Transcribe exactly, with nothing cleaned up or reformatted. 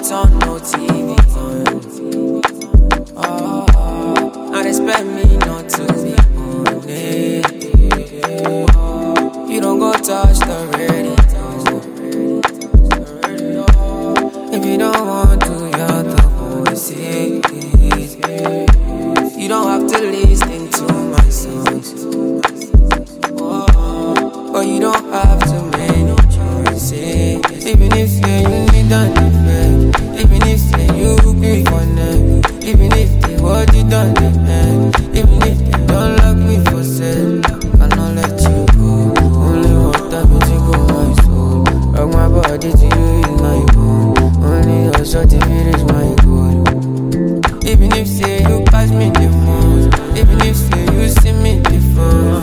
lights on, no T V on. Oh, I expect me not to be on it. You don't go touch the radio. If you don't want to, you're the voices. You don't have to listen to my songs. But you don't have too many choices. Even if say you need an effect, even if say you be for them, even if they what you done the end, even if they don't like me for sale, I cannot let you go. Only water music on my soul. Rock my body to you is my goal. Only your short if it is my goal. Even if say you pass me the most, even if say you see me different,